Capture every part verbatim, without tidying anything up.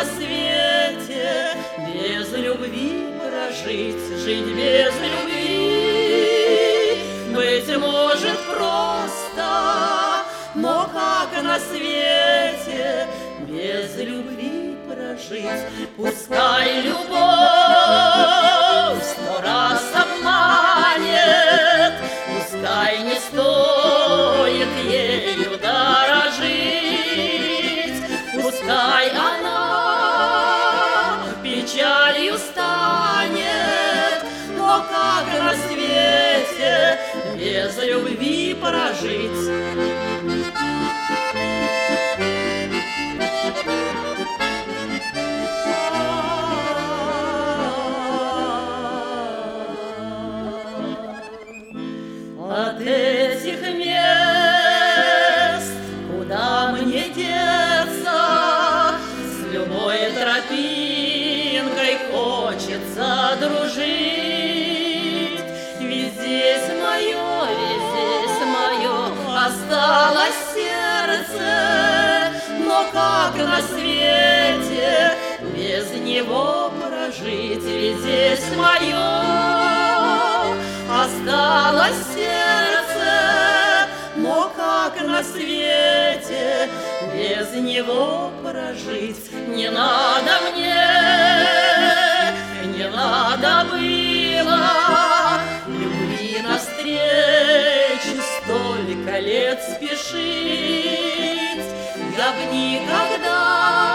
на свете без любви прожить, жить без любви? Быть может просто, но как на свете без любви прожить? Пускай любовь сто раз обманет, пускай не стоит ею дорожить, пускай она печалью станет, но как на свете без любви прожить? От этих мест куда мне деться? С любой тропинкой хочется дружить. Ведь здесь мое, ведь здесь мое осталось сердце, но как на свете без него прожить? Ведь здесь мое осталось сердце, но как на свете без него прожить? Не надо мне, не надо было любви навстречу столько лет спешить. Я б никогда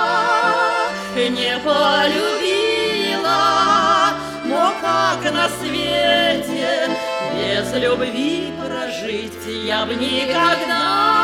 не полюбила, но как на свете без любви прожить? Я б никогда